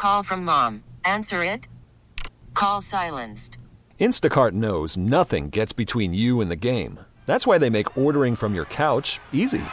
call from mom. Answer it. Call silenced. Instacart knows nothing gets between you and the game. That's why they make ordering from your couch easy.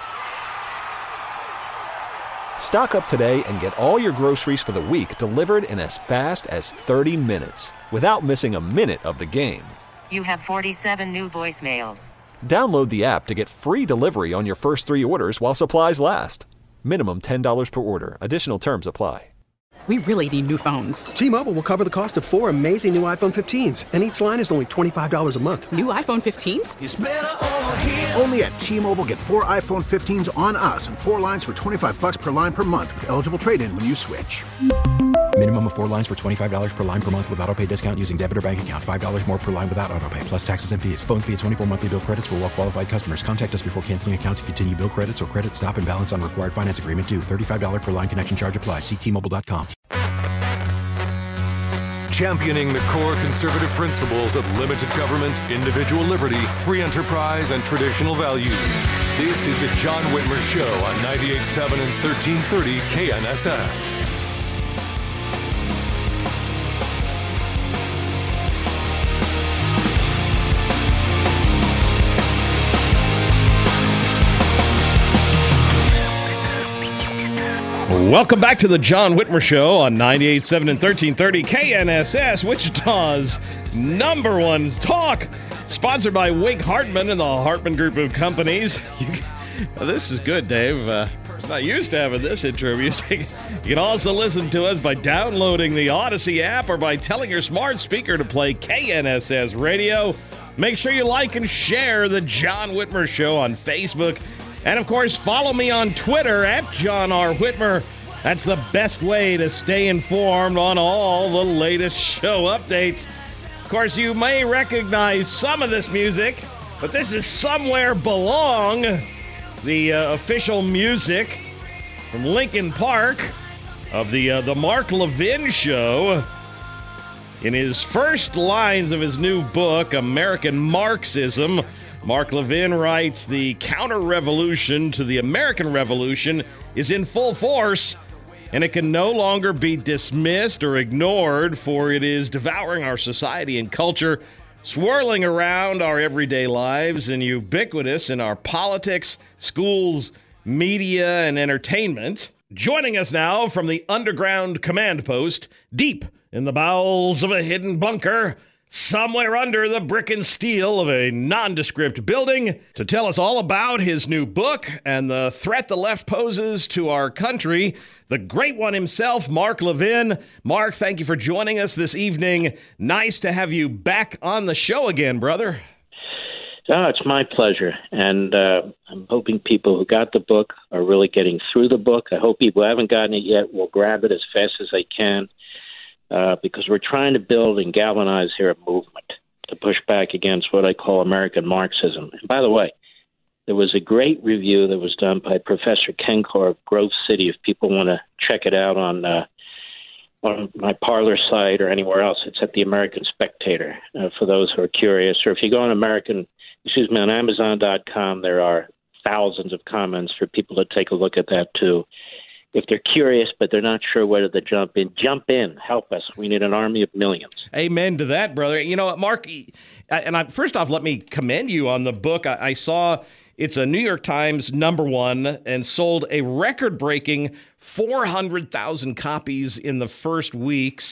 Stock up today and get all your groceries for the week delivered in as fast as 30 minutes without missing a minute of the game. You have 47 new voicemails. Download the app to get free delivery on your first 3 orders while supplies last. Minimum $10 per order. Additional terms apply. We really need new phones. T-Mobile will cover the cost of 4 amazing new iPhone 15s, and each line is only $25 a month. New iPhone 15s? It's better over here. Only at T-Mobile, get 4 iPhone 15s on us and 4 lines for $25 per line per month with eligible trade-in when you switch. Minimum of 4 lines for $25 per line per month with autopay discount using debit or bank account. $5 more per line without autopay, plus taxes and fees. Phone fee at 24 monthly bill credits for well-qualified customers. Contact us before canceling account to continue bill credits or credit stop and balance on required finance agreement due. $35 per line connection charge applies. See T-Mobile.com. Championing the core conservative principles of limited government, individual liberty, free enterprise, and traditional values. This is the John Whitmer Show on 98.7 and 1330 KNSS. Welcome back to the John Whitmer Show on 98.7 and 1330 KNSS, Wichita's #1 talk, sponsored by Wink Hartman and the Hartman Group of Companies. This is good, Dave. I'm not used to having this intro music. You can also listen to us by downloading the Odyssey app or by telling your smart speaker to play KNSS Radio. Make sure you like and share the John Whitmer Show on Facebook. And, of course, follow me on Twitter at John R. Whitmer. That's the best way to stay informed on all the latest show updates. Of course, you may recognize some of this music, but this is Somewhere Belong, the official music from Linkin Park of the Mark Levin Show. In his first lines of his new book, American Marxism, Mark Levin writes, "The counter-revolution to the American Revolution is in full force, and it can no longer be dismissed or ignored, for it is devouring our society and culture, swirling around our everyday lives, and ubiquitous in our politics, schools, media, and entertainment." Joining us now from the underground command post, deep in the bowels of a hidden bunker, somewhere under the brick and steel of a nondescript building, to tell us all about his new book and the threat the left poses to our country, the great one himself, Mark Levin. Mark, thank you for joining us this evening. Nice to have you back on the show again, brother. Oh, it's my pleasure. And I'm hoping people who got the book are really getting through the book. I hope people who haven't gotten it yet will grab it as fast as they can. Because we're trying to build and galvanize here a movement to push back against what I call American Marxism. And by the way, there was a great review that was done by Professor Kenkor of Grove City. If people want to check it out on my Parler site or anywhere else, it's at the American Spectator for those who are curious. Or if you go on on Amazon.com, there are thousands of comments for people to take a look at that too. If they're curious, but they're not sure whether to jump in, help us. We need an army of millions. Amen to that, brother. You know, Mark, first off, let me commend you on the book. I saw it's a New York Times #1 and sold a record-breaking 400,000 copies in the first week.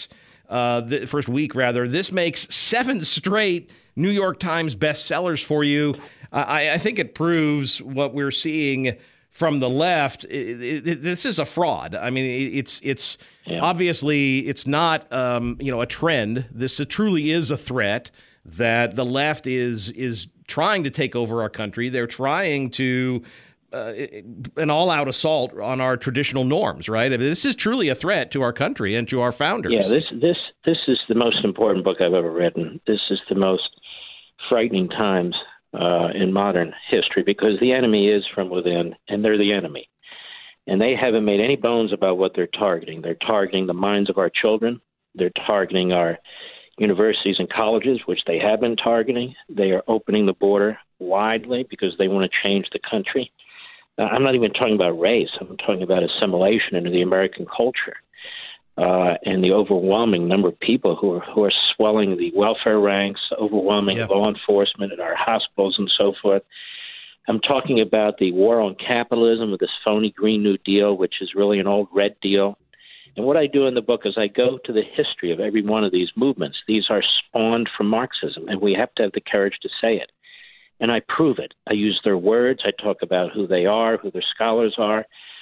This makes 7 straight New York Times bestsellers for you. I think it proves what we're seeing from the left. This is a fraud. I mean, it's obviously it's not a trend. This truly is a threat that the left is trying to take over our country. They're trying to an all-out assault on our traditional norms. Right? I mean, this is truly a threat to our country and to our founders. Yeah, this is the most important book I've ever written. This is the most frightening times in modern history, because the enemy is from within, and they're the enemy. And they haven't made any bones about what they're targeting. They're targeting the minds of our children. They're targeting our universities and colleges, which they have been targeting. They are opening the border widely because they want to change the country. I'm not even talking about race. I'm talking about assimilation into the American culture. and the overwhelming number of people who are swelling the welfare ranks, overwhelming law enforcement at our hospitals and so forth. I'm talking about the war on capitalism with this phony Green New Deal, which is really an old red deal. And what I do in the book is I go to the history of every one of these movements. These are spawned from Marxism, and we have to have the courage to say it. And I prove it. I use their words. I talk about who they are, who their scholars are.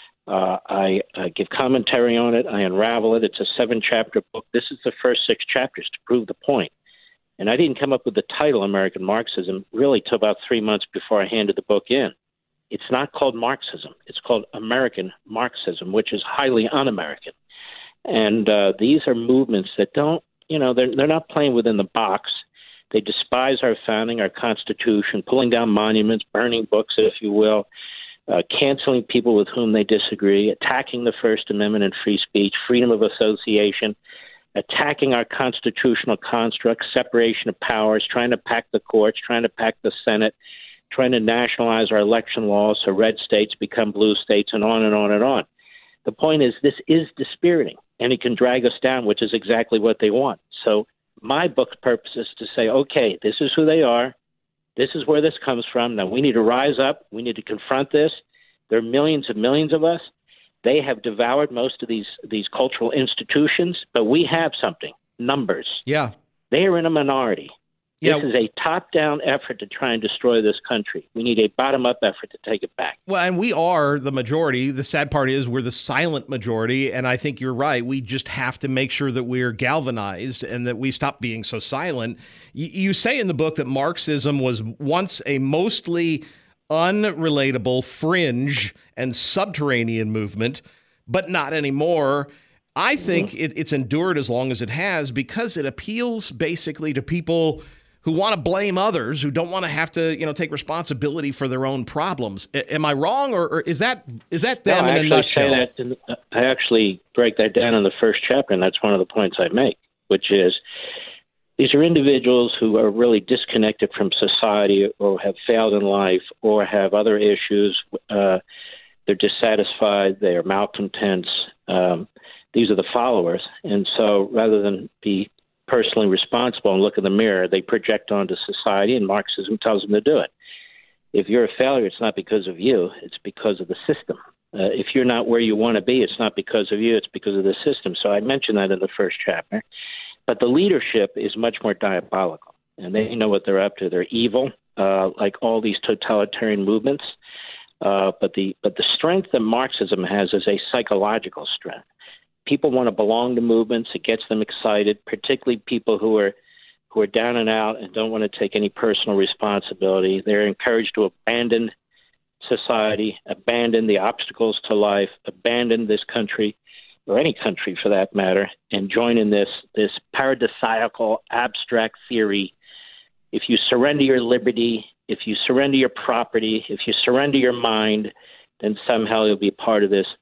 I give commentary on it. I unravel it. It's a 7-chapter book. This is the first 6 chapters to prove the point. And I didn't come up with the title American Marxism really till about 3 months before I handed the book in. It's not called Marxism. It's called American Marxism, which is highly un-American. And these are movements that don't, they're not playing within the box. They despise our founding, our Constitution, pulling down monuments, burning books, if you will, canceling people with whom they disagree, attacking the First Amendment and free speech, freedom of association, attacking our constitutional construct, separation of powers, trying to pack the courts, trying to pack the Senate, trying to nationalize our election laws so red states become blue states, and on and on and on. The point is, this is dispiriting, and it can drag us down, which is exactly what they want. So my book's purpose is to say, okay, this is who they are. This is where this comes from. Now we need to rise up. We need to confront this. There are millions and millions of us. They have devoured most of these cultural institutions, but we have something, numbers. Yeah. They are in a minority. Yeah. This is a top-down effort to try and destroy this country. We need a bottom-up effort to take it back. Well, and we are the majority. The sad part is we're the silent majority, and I think you're right. We just have to make sure that we're galvanized and that we stop being so silent. You say in the book that Marxism was once a mostly unrelatable fringe and subterranean movement, but not anymore. I think it's endured as long as it has because it appeals basically to people who want to blame others, who don't want to have to, take responsibility for their own problems. Am I wrong, or is that them in a nutshell? I actually break that down in the first chapter, and that's one of the points I make, which is these are individuals who are really disconnected from society or have failed in life or have other issues. They're dissatisfied. They are malcontents. These are the followers. And so rather than be personally responsible and look in the mirror, they project onto society, and Marxism tells them to do it. If you're a failure, it's not because of you. It's because of the system. If you're not where you want to be, it's not because of you. It's because of the system. So I mentioned that in the first chapter. But the leadership is much more diabolical, and they know what they're up to. They're evil, like all these totalitarian movements. But the strength that Marxism has is a psychological strength. People want to belong to movements. It gets them excited, particularly people who are down and out and don't want to take any personal responsibility. They're encouraged to abandon society, abandon the obstacles to life, abandon this country, or any country for that matter, and join in this paradisiacal abstract theory. If you surrender your liberty, if you surrender your property, if you surrender your mind, then somehow you'll be part of this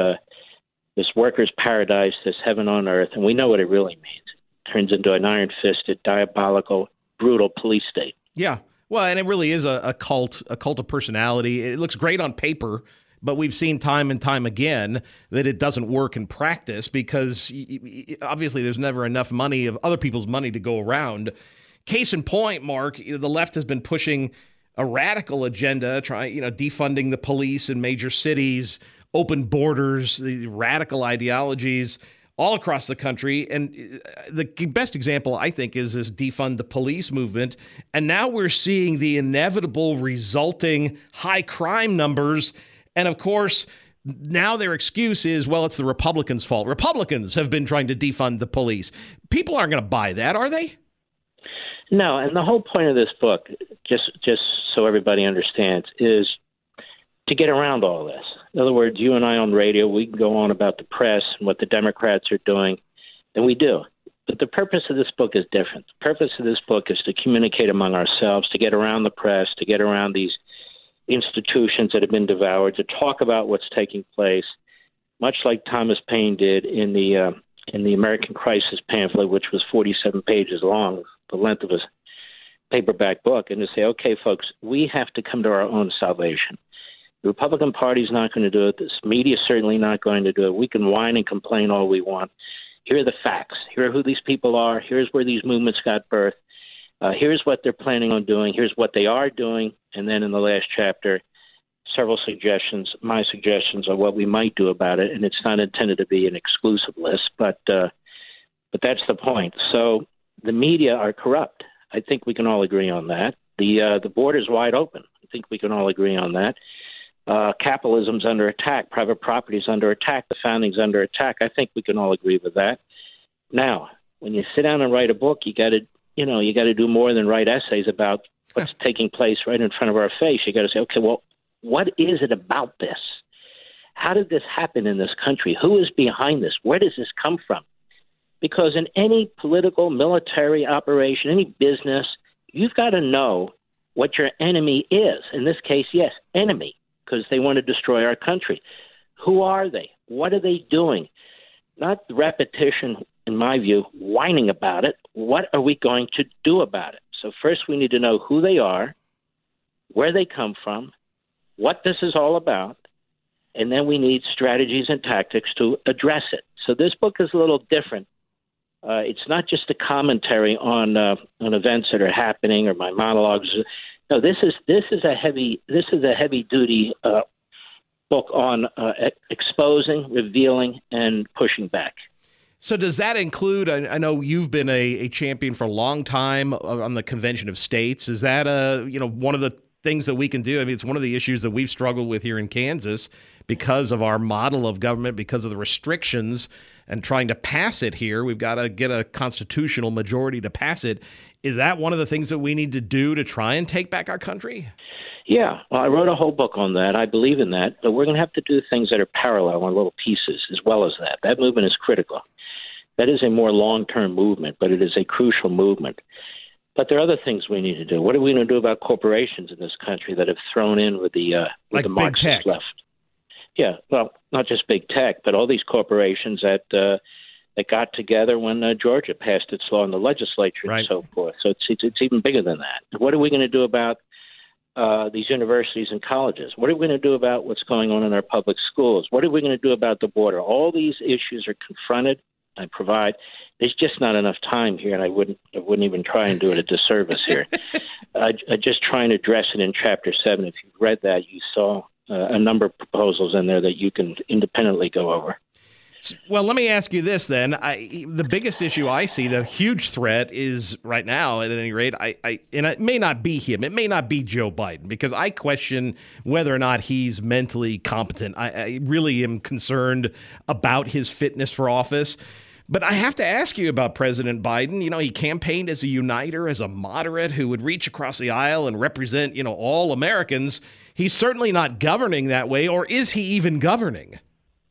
workers' paradise, this heaven on earth. And we know what it really means. It turns into an iron-fisted, diabolical, brutal police state. Yeah. Well, and it really is a cult of personality. It looks great on paper, but we've seen time and time again that it doesn't work in practice because obviously there's never enough money of other people's money to go around. Case in point, Mark, the left has been pushing a radical agenda, defunding the police in major cities, open borders, the radical ideologies all across the country. And the best example, I think, is this defund the police movement. And now we're seeing the inevitable resulting high crime numbers. And of course, now their excuse is, well, it's the Republicans' fault. Republicans have been trying to defund the police. People aren't going to buy that, are they? No, and the whole point of this book, just so everybody understands, is to get around all this. In other words, you and I on radio, we can go on about the press and what the Democrats are doing, and we do. But the purpose of this book is different. The purpose of this book is to communicate among ourselves, to get around the press, to get around these institutions that have been devoured, to talk about what's taking place, much like Thomas Paine did in the American Crisis pamphlet, which was 47 pages long, the length of a paperback book, and to say, okay, folks, we have to come to our own salvation. The Republican Party is not going to do it. This media is certainly not going to do it. We can whine and complain all we want. here are the facts. Here are who these people are. Here's where these movements got birth. Here's what they're planning on doing. Here's what they are doing. And then in the last chapter, several suggestions, my suggestions on what we might do about it. And it's not intended to be an exclusive list, but that's the point. So the media are corrupt. I think we can all agree on that. The border's wide open. I think we can all agree on that. Capitalism's under attack. Private property's under attack. The founding's under attack. I think we can all agree with that. Now, when you sit down and write a book, you got to do more than write essays about what's taking place right in front of our face. You got to say, okay, well, what is it about this? How did this happen in this country? Who is behind this? Where does this come from? Because in any political, military operation, any business, you've got to know what your enemy is. In this case, yes, enemy, because they want to destroy our country. Who are they? What are they doing? Not the repetition, in my view, whining about it. What are we going to do about it? So first we need to know who they are, where they come from, what this is all about, and then we need strategies and tactics to address it. So this book is a little different. It's not just a commentary on events that are happening or my monologues. No, this is a heavy duty book on exposing, revealing, and pushing back. So does that include, I know you've been a champion for a long time on the Convention of States. Is that one of the things that we can do? I mean, it's one of the issues that we've struggled with here in Kansas because of our model of government, because of the restrictions and trying to pass it here. We've got to get a constitutional majority to pass it. Is that one of the things that we need to do to try and take back our country? Yeah, well, I wrote a whole book on that. I believe in that, but we're going to have to do things that are parallel on little pieces as well as that. That movement is critical. That is a more long-term movement, but it is a crucial movement. But there are other things we need to do. What are we going to do about corporations in this country that have thrown in with the Marxist left? Yeah, well, not just big tech, but all these corporations that got together when Georgia passed its law in the legislature and so forth. So it's even bigger than that. What are we going to do about these universities and colleges? What are we going to do about what's going on in our public schools? What are we going to do about the border? All these issues are confronted. I provide. There's just not enough time here, and I wouldn't even try and do it a disservice here. I just try and address it in Chapter 7. If you've read that, you saw a number of proposals in there that you can independently go over. Well, let me ask you this then. The biggest issue I see, the huge threat is right now, at any rate, and it may not be him. It may not be Joe Biden, because I question whether or not he's mentally competent. I really am concerned about his fitness for office. But I have to ask you about President Biden. You know, he campaigned as a uniter, as a moderate who would reach across the aisle and represent, all Americans. He's certainly not governing that way, or is he even governing?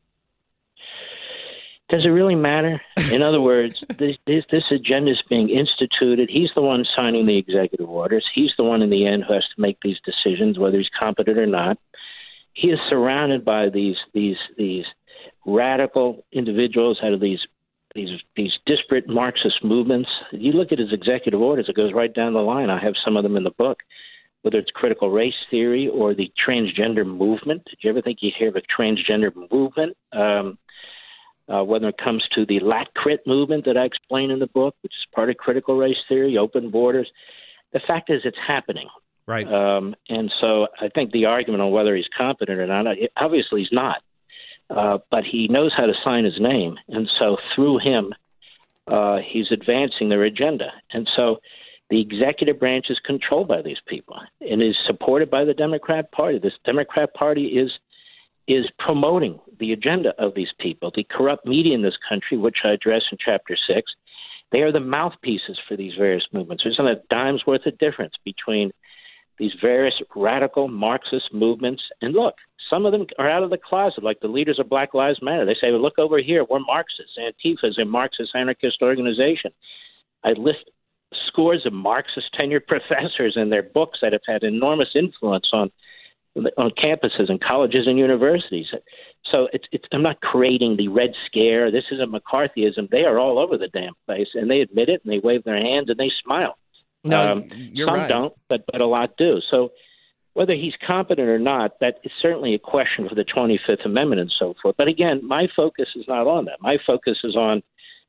Does it really matter? In other words, this agenda is being instituted. He's the one signing the executive orders. He's the one in the end who has to make these decisions, whether he's competent or not. He is surrounded by these radical individuals out of these disparate Marxist movements. You look at his executive orders, it goes right down the line. I have some of them in the book, whether it's critical race theory or the transgender movement. Did you ever think you'd hear of a transgender movement? Whether it comes to the LatCrit movement that I explain in the book, which is part of critical race theory, open borders. The fact is it's happening. Right. And so I think the argument on whether he's competent or not, obviously he's not. But he knows how to sign his name. And so through him, he's advancing their agenda. And so the executive branch is controlled by these people and is supported by the Democrat Party. This Democrat Party is promoting the agenda of these people. The corrupt media in this country, which I address in Chapter 6, they are the mouthpieces for these various movements. There's not a dime's worth of difference between these various radical Marxist movements. And look, some of them are out of the closet, like the leaders of Black Lives Matter. They say, well, look over here, we're Marxists. Antifa is a Marxist anarchist organization. I list scores of Marxist tenured professors in their books that have had enormous influence on campuses and colleges and universities. So I'm not creating the Red Scare. This isn't McCarthyism. They are all over the damn place, and they admit it, and they wave their hands, and they smile. No, you're some right. don't, but a lot do. So whether he's competent or not, that is certainly a question for the 25th Amendment and so forth. But again, my focus is not on that. My focus is on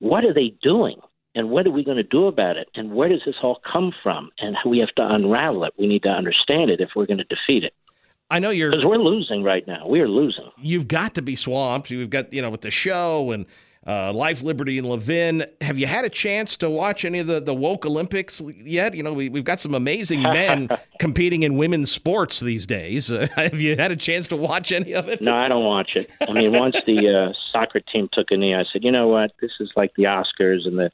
what are they doing? And what are we going to do about it? And where does this all come from? And we have to unravel it. We need to understand it if we're going to defeat it. I know because we're losing right now. We are losing. You've got to be swamped. You've got, with the show and Life, Liberty, and Levin. Have you had a chance to watch any of the woke Olympics yet? We've got some amazing men competing in women's sports these days. Have you had a chance to watch any of it? No, I don't watch it. I mean, once the soccer team took a knee, I said, you know what? This is like the Oscars and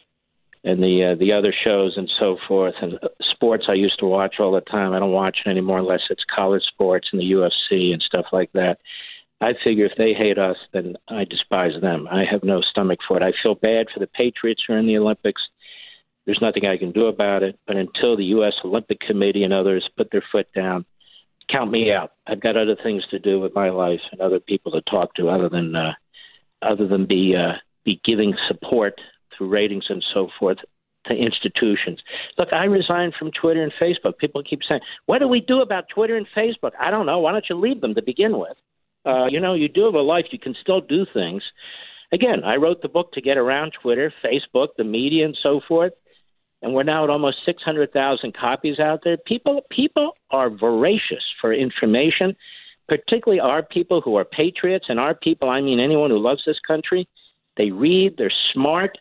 the other shows and so forth. And sports I used to watch all the time. I don't watch it anymore unless it's college sports and the UFC and stuff like that. I figure if they hate us, then I despise them. I have no stomach for it. I feel bad for the Patriots who are in the Olympics. There's nothing I can do about it. But until the U.S. Olympic Committee and others put their foot down, count me out. I've got other things to do with my life and other people to talk to other than be giving support through ratings and so forth to institutions. Look, I resigned from Twitter and Facebook. People keep saying, what do we do about Twitter and Facebook? I don't know. Why don't you leave them to begin with? You do have a life. You can still do things. Again, I wrote the book to get around Twitter, Facebook, the media, and so forth. And we're now at almost 600,000 copies out there. People are voracious for information, particularly our people who are patriots. And our people, I mean anyone who loves this country. They read. They're smart.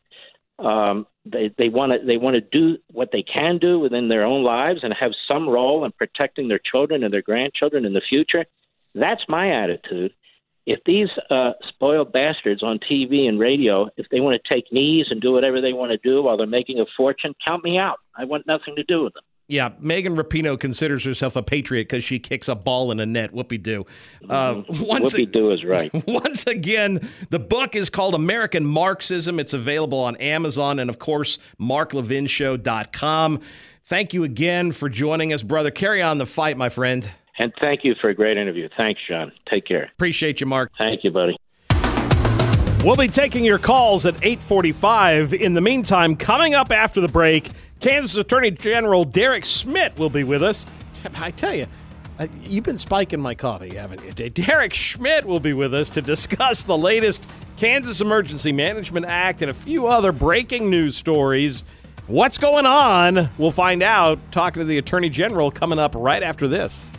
They want to do what they can do within their own lives and have some role in protecting their children and their grandchildren in the future. That's my attitude. If these spoiled bastards on TV and radio, if they want to take knees and do whatever they want to do while they're making a fortune, count me out. I want nothing to do with them. Yeah, Megan Rapinoe considers herself a patriot because she kicks a ball in a net. Whoopie-doo. Whoopie-doo is right. Once again, the book is called American Marxism. It's available on Amazon and, of course, marklevinshow.com. Thank you again for joining us, brother. Carry on the fight, my friend. And thank you for a great interview. Thanks, John. Take care. Appreciate you, Mark. Thank you, buddy. We'll be taking your calls at 8:45. In the meantime, coming up after the break, Kansas Attorney General Derek Schmidt will be with us. I tell you, you've been spiking my coffee, haven't you? Derek Schmidt will be with us to discuss the latest Kansas Emergency Management Act and a few other breaking news stories. What's going on? We'll find out. Talking to the Attorney General coming up right after this.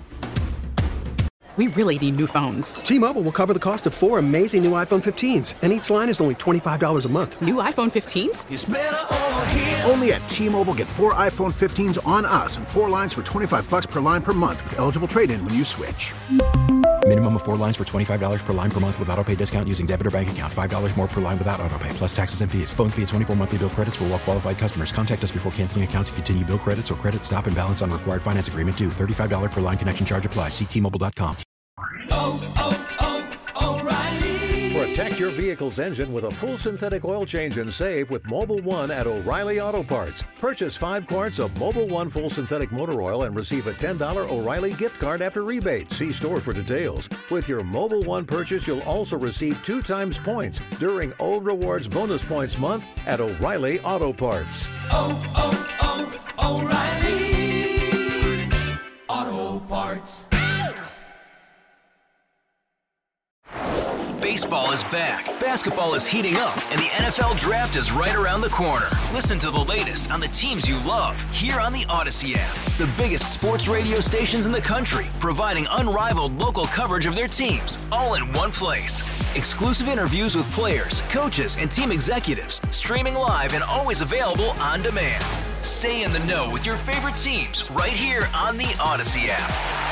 We really need new phones. T-Mobile will cover the cost of 4 amazing new iPhone 15s, and each line is only $25 a month. New iPhone 15s? It's better over here. Only at T-Mobile, get 4 iPhone 15s on us and 4 lines for $25 per line per month with eligible trade-in when you switch. Minimum of 4 lines for $25 per line per month with auto-pay discount using debit or bank account. $5 more per line without auto-pay, plus taxes and fees. Phone fee at 24 monthly bill credits for well-qualified customers. Contact us before canceling account to continue bill credits or credit stop and balance on required finance agreement due. $35 per line connection charge applies. See T-Mobile.com. O'Reilly. Protect your vehicle's engine with a full synthetic oil change and save with Mobil 1 at O'Reilly Auto Parts. Purchase 5 quarts of Mobil 1 full synthetic motor oil and receive a $10 O'Reilly gift card after rebate. See store for details. With your Mobil 1 purchase, you'll also receive 2 times points during O Rewards Bonus Points Month at O'Reilly Auto Parts. O'Reilly Auto Parts. Baseball is back, basketball is heating up, and the NFL Draft is right around the corner. Listen to the latest on the teams you love here on the Odyssey app. The biggest sports radio stations in the country, providing unrivaled local coverage of their teams, all in one place. Exclusive interviews with players, coaches, and team executives, streaming live and always available on demand. Stay in the know with your favorite teams right here on the Odyssey app.